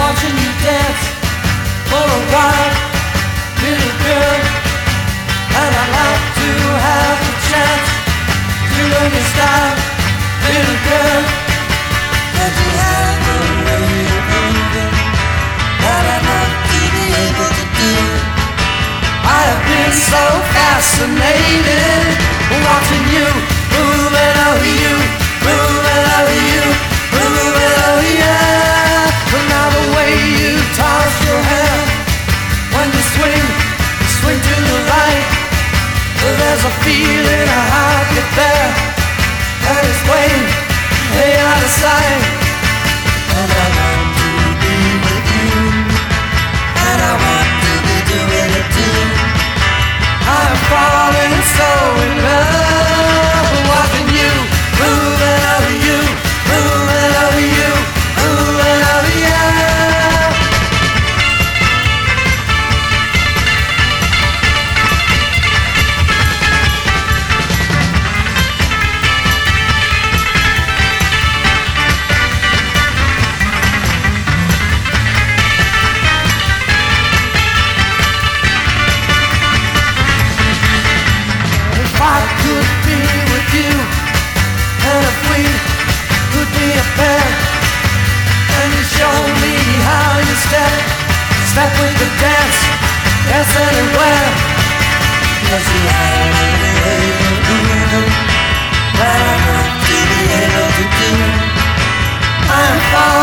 watching you dance for a while, little girl. And I'd like to have the chance to learn your style, little girl. That you have a way of moving that I'd love to be able to do. I have been so fascinated watching you moving over you, moving over you, moving over yeah. But now the way you toss your hair when you swing to the right. There's a feeling I hard to bear, and it's way out of sight. And I want to be with you, and I want to be doing it too. I'm falling so in love watching you moving over you, moving over you, moving over you. If I could be with you, and if we could be a pair, and you show me how you step with the dance anywhere. Yes, you have a way of doing that I want to be able to do. I'm far